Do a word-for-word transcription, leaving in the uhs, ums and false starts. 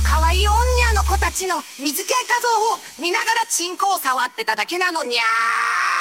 可愛い女の子たちの水系画像を見ながらチンコを触ってただけなのにゃー。